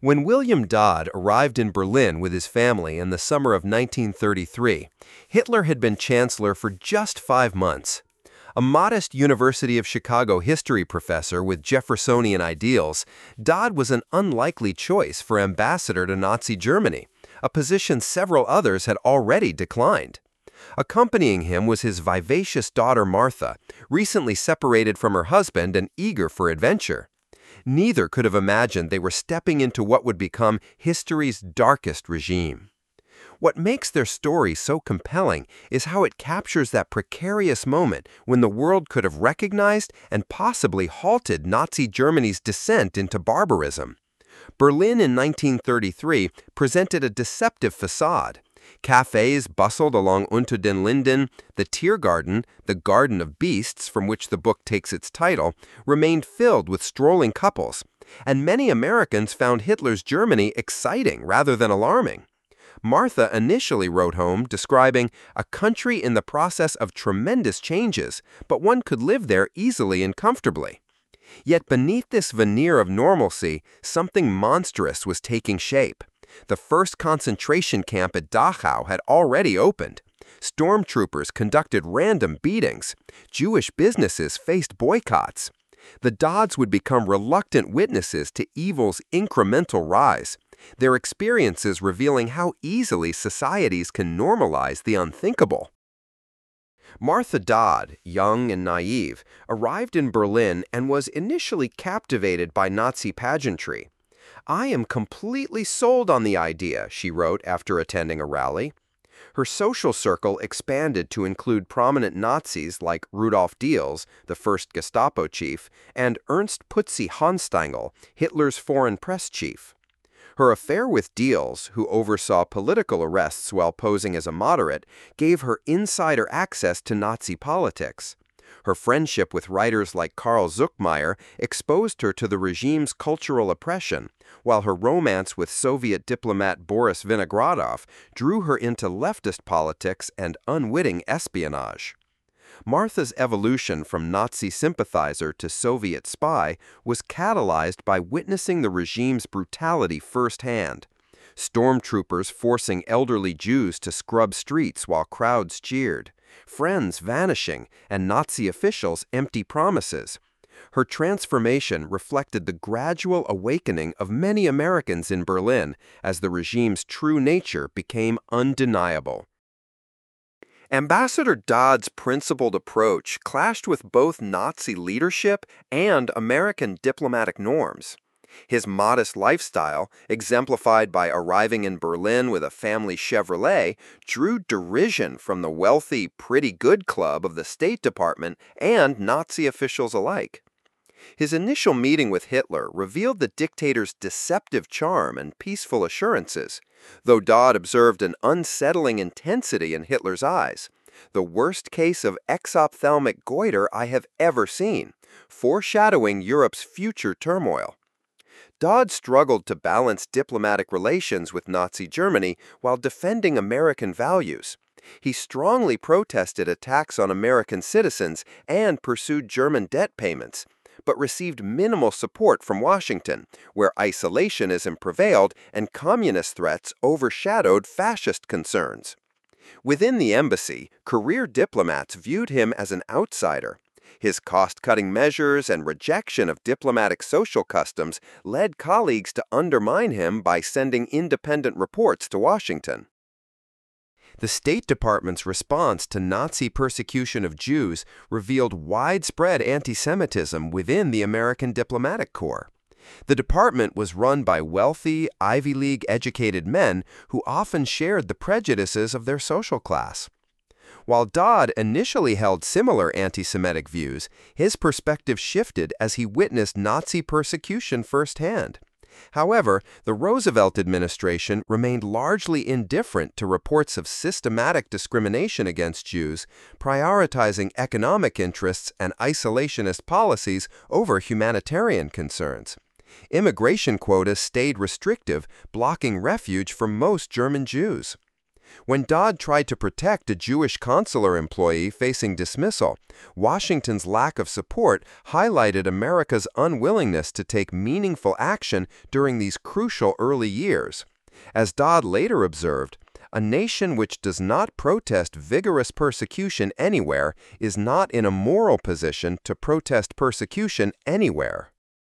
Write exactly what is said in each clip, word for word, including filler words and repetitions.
When William Dodd arrived in Berlin with his family in the summer of nineteen thirty-three, Hitler had been chancellor for just five months. A modest University of Chicago history professor with Jeffersonian ideals, Dodd was an unlikely choice for ambassador to Nazi Germany, a position several others had already declined. Accompanying him was his vivacious daughter Martha, recently separated from her husband and eager for adventure. Neither could have imagined they were stepping into what would become history's darkest regime. What makes their story so compelling is how it captures that precarious moment when the world could have recognized and possibly halted Nazi Germany's descent into barbarism. Berlin in nineteen thirty-three presented a deceptive facade. Cafes bustled along Unter den Linden, the Tiergarten, the Garden of Beasts from which the book takes its title, remained filled with strolling couples, and many Americans found Hitler's Germany exciting rather than alarming. Martha initially wrote home describing a country in the process of tremendous changes, but one could live there easily and comfortably. Yet beneath this veneer of normalcy, something monstrous was taking shape. The first concentration camp at Dachau had already opened. Stormtroopers conducted random beatings. Jewish businesses faced boycotts. The Dodds would become reluctant witnesses to evil's incremental rise, their experiences revealing how easily societies can normalize the unthinkable. Martha Dodd, young and naive, arrived in Berlin and was initially captivated by Nazi pageantry. "I am completely sold on the idea," she wrote after attending a rally. Her social circle expanded to include prominent Nazis like Rudolf Diels, the first Gestapo chief, and Ernst Putzi Hanstengel, Hitler's foreign press chief. Her affair with Diels, who oversaw political arrests while posing as a moderate, gave her insider access to Nazi politics. Her friendship with writers like Karl Zuckmayer exposed her to the regime's cultural oppression, while her romance with Soviet diplomat Boris Vinogradov drew her into leftist politics and unwitting espionage. Martha's evolution from Nazi sympathizer to Soviet spy was catalyzed by witnessing the regime's brutality firsthand. Stormtroopers forcing elderly Jews to scrub streets while crowds cheered, friends vanishing, and Nazi officials' empty promises. Her transformation reflected the gradual awakening of many Americans in Berlin as the regime's true nature became undeniable. Ambassador Dodd's principled approach clashed with both Nazi leadership and American diplomatic norms. His modest lifestyle, exemplified by arriving in Berlin with a family Chevrolet, drew derision from the wealthy, pretty good club of the State Department and Nazi officials alike. His initial meeting with Hitler revealed the dictator's deceptive charm and peaceful assurances, though Dodd observed an unsettling intensity in Hitler's eyes, the worst case of exophthalmic goiter I have ever seen, foreshadowing Europe's future turmoil. Dodd struggled to balance diplomatic relations with Nazi Germany while defending American values. He strongly protested attacks on American citizens and pursued German debt payments, but received minimal support from Washington, where isolationism prevailed and communist threats overshadowed fascist concerns. Within the embassy, career diplomats viewed him as an outsider. His cost-cutting measures and rejection of diplomatic social customs led colleagues to undermine him by sending independent reports to Washington. The State Department's response to Nazi persecution of Jews revealed widespread anti-Semitism within the American diplomatic corps. The department was run by wealthy, Ivy League-educated men who often shared the prejudices of their social class. While Dodd initially held similar anti-Semitic views, his perspective shifted as he witnessed Nazi persecution firsthand. However, the Roosevelt administration remained largely indifferent to reports of systematic discrimination against Jews, prioritizing economic interests and isolationist policies over humanitarian concerns. Immigration quotas stayed restrictive, blocking refuge for most German Jews. When Dodd tried to protect a Jewish consular employee facing dismissal, Washington's lack of support highlighted America's unwillingness to take meaningful action during these crucial early years. As Dodd later observed, "A nation which does not protest vigorous persecution anywhere is not in a moral position to protest persecution anywhere."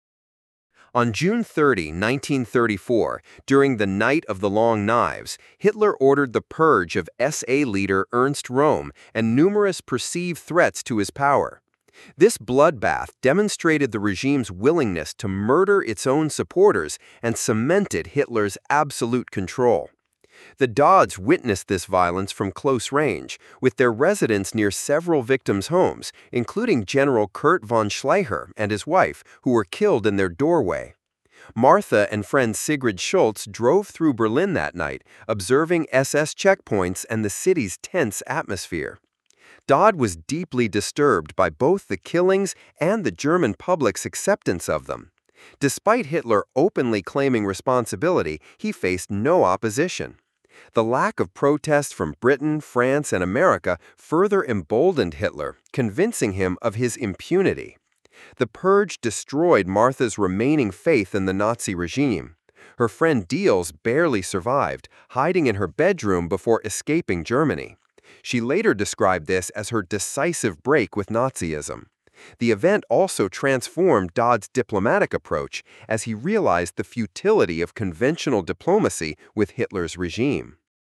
On June thirtieth, nineteen thirty-four, during the Night of the Long Knives, Hitler ordered the purge of S A leader Ernst Röhm and numerous perceived threats to his power. This bloodbath demonstrated the regime's willingness to murder its own supporters and cemented Hitler's absolute control. The Dodds witnessed this violence from close range, with their residence near several victims' homes, including General Kurt von Schleicher and his wife, who were killed in their doorway. Martha and friend Sigrid Schultz drove through Berlin that night, observing S S checkpoints and the city's tense atmosphere. Dodd was deeply disturbed by both the killings and the German public's acceptance of them. Despite Hitler openly claiming responsibility, he faced no opposition. The lack of protest from Britain, France, and America further emboldened Hitler, convincing him of his impunity. The purge destroyed Martha's remaining faith in the Nazi regime. Her friend Diels barely survived, hiding in her bedroom before escaping Germany. She later described this as her decisive break with Nazism. The event also transformed Dodd's diplomatic approach as he realized the futility of conventional diplomacy with Hitler's regime.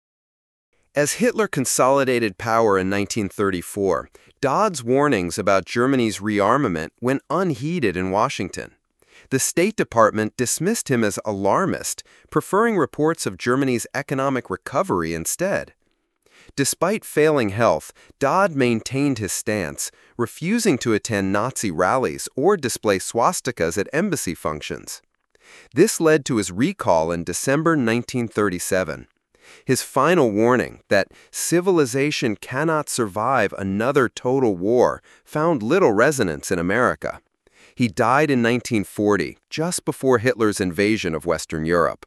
As Hitler consolidated power in nineteen thirty-four, Dodd's warnings about Germany's rearmament went unheeded in Washington. The State Department dismissed him as alarmist, preferring reports of Germany's economic recovery instead. Despite failing health, Dodd maintained his stance, refusing to attend Nazi rallies or display swastikas at embassy functions. This led to his recall in December nineteen thirty-seven. His final warning that civilization cannot survive another total war found little resonance in America. He died in nineteen forty, just before Hitler's invasion of Western Europe.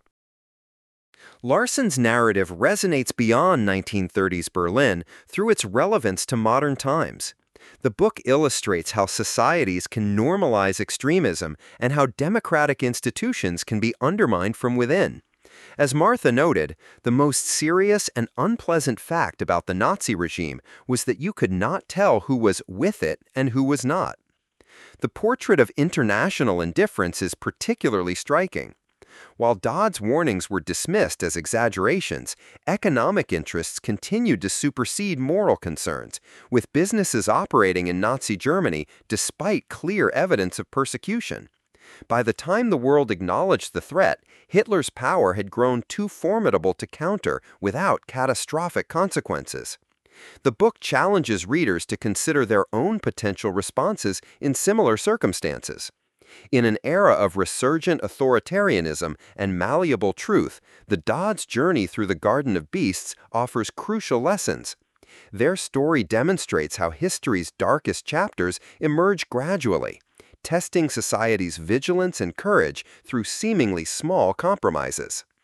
Larson's narrative resonates beyond nineteen thirties Berlin through its relevance to modern times. The book illustrates how societies can normalize extremism and how democratic institutions can be undermined from within. As Martha noted, the most serious and unpleasant fact about the Nazi regime was that you could not tell who was with it and who was not. The portrait of international indifference is particularly striking. While Dodd's warnings were dismissed as exaggerations, economic interests continued to supersede moral concerns, with businesses operating in Nazi Germany despite clear evidence of persecution. By the time the world acknowledged the threat, Hitler's power had grown too formidable to counter without catastrophic consequences. The book challenges readers to consider their own potential responses in similar circumstances. In an era of resurgent authoritarianism and malleable truth, the Dodds' journey through the Garden of Beasts offers crucial lessons. Their story demonstrates how history's darkest chapters emerge gradually, testing society's vigilance and courage through seemingly small compromises.